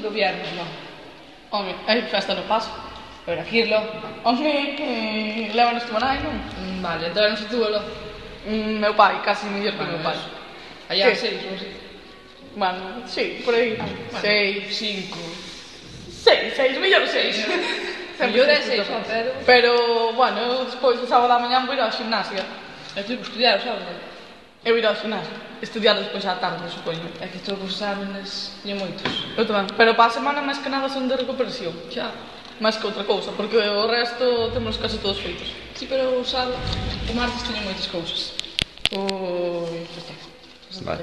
do viernes, non? Home, hai festa no paso. Pero a Kirlo. Home, que levanos tu manai, non? Vale, entón non se túelo. Meu pai, casi mellor que meu pai. Allá Que? 6 ou así. Bueno, sí, por aí. 6, 5. 6, mellor 6. Mellor é 6, pero... Pero, bueno, eu despois do sábado da mañá vou ir ao gimnasio. Eu tive que estudiar, sabes? Eu ir ao gimnasio. Estudiar despois á tarde, supoño. É que todos os exámenes tiña moitos. Eu tamén. Pero para a semana, máis que nada, son de recuperación. Xa. Máis que outra cousa, porque o resto temos casi todos feitos. Sí, pero o sábado, o martes tiña moitas cousas. Ui, Vale.